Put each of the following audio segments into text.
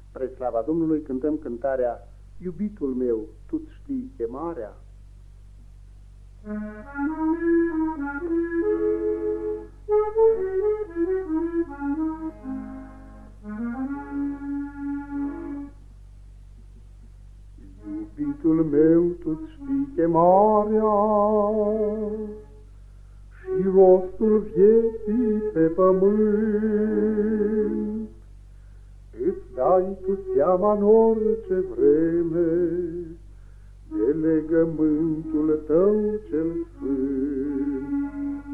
Spre slava Domnului cântăm cântarea Iubitul meu, tu-ți știi chemarea. Iubitul meu, tu-ți știi chemarea și rostul vieții pe pământ. Îți dai tu seama în orice vreme de legământul tău cel sfânt.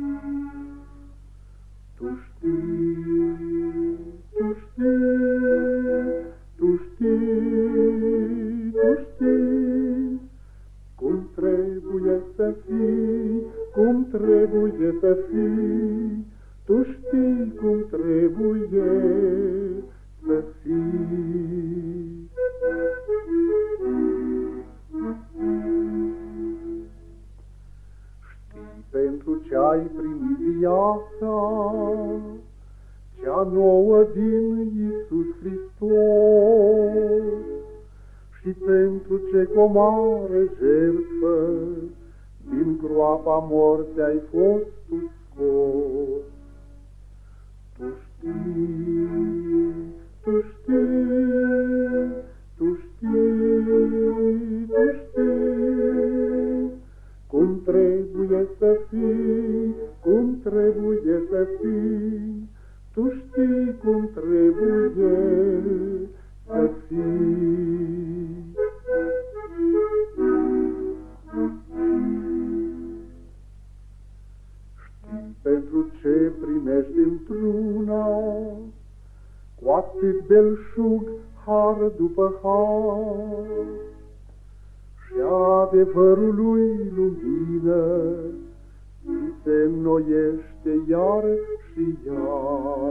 Tu știi, tu știi, tu știi, tu știi cum trebuie să fii, cum trebuie să fii. Tu știi cum trebuie să fii. Știi pentru ce-ai primit viața, cea nouă din Iisus Hristos, și pentru ce cu o mare jertfă din groapa morții ai fost tu scos. Tu știi, tu știi, tu știi, tu știi cum trebuie să fii, cum trebuie să fii. Tu știi cum trebuie să fii. Știi pentru ce primești într-una cu atât belșug har după har, și adevărul lui lumină ți se înnoiește iar și iar.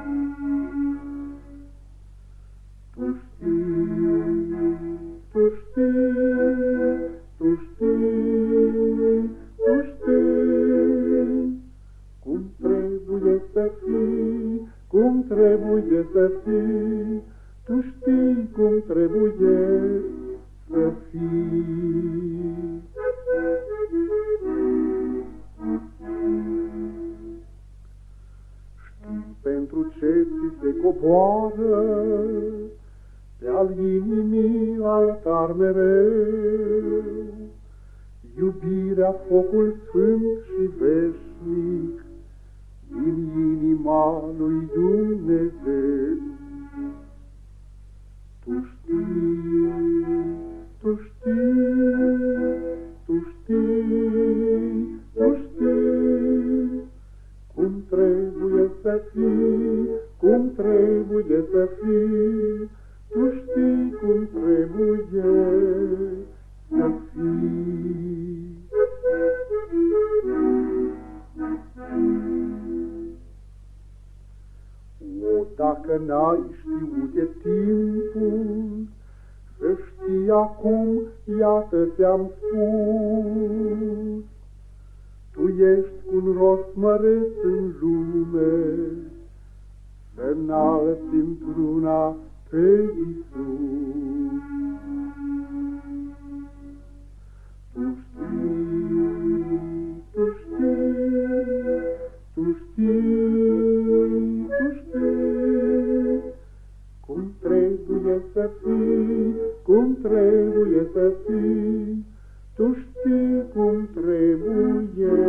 Tu știi, tu știi, tu știi, tu știi cum trebuie să fii, cum trebuie să fii. Tu știi cum trebuie să fii. Știi pentru ce ți se coboară pe-al inimii altar mereu, iubirea, focul sfânt și veșnic din inima lui Dumnezeu. Tu știi, tu știi, tu știi, tu știi cum trebuie să fii, cum trebuie să fii. Tu știi cum trebuie să fii. O, dacă n-ai știut de timpul, să știi acum, iată ți-am spus. Tu ești un rost măreț în lume, să înalți într-una pe Iisus. Tu știi, tu știi, tu știi, tu știi cum trebuie să fii, cum trebuie să fii. Tu știi cum trebuie